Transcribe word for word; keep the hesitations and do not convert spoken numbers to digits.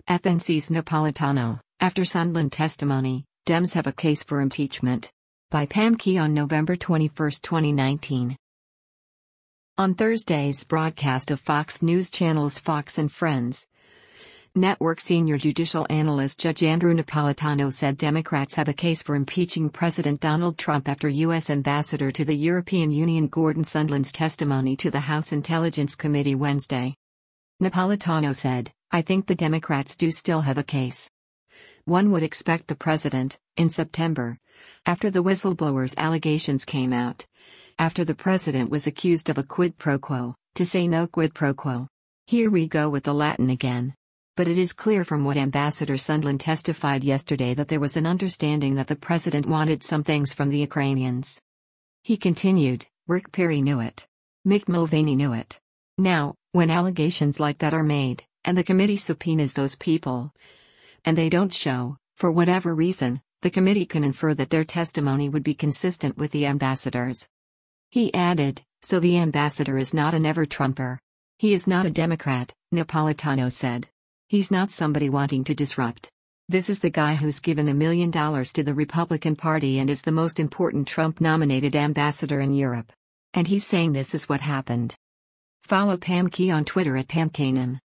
F N C's Napolitano, after Sondland testimony, Dems have a case for impeachment. By Pam Key on November twenty-first, twenty nineteen. On Thursday's broadcast of Fox News Channel's Fox and Friends Network, senior judicial analyst Judge Andrew Napolitano said Democrats have a case for impeaching President Donald Trump after U S Ambassador to the European Union Gordon Sondland's testimony to the House Intelligence Committee Wednesday. Napolitano said, "I think the Democrats do still have a case. One would expect the president, in September, after the whistleblower's allegations came out, after the president was accused of a quid pro quo, to say no quid pro quo. Here we go with the Latin again. But it is clear from what Ambassador Sondland testified yesterday that there was an understanding that the president wanted some things from the Ukrainians." He continued, "Rick Perry knew it. Mick Mulvaney knew it. Now, when allegations like that are made, and the committee subpoenas those people, and they don't show, for whatever reason, the committee can infer that their testimony would be consistent with the ambassador's." He added, "So the ambassador is not an ever-Trumper. He is not a Democrat," Napolitano said. "He's not somebody wanting to disrupt. This is the guy who's given a million dollars to the Republican Party and is the most important Trump-nominated ambassador in Europe. And he's saying this is what happened." Follow Pam Key on Twitter at Pam Kanem.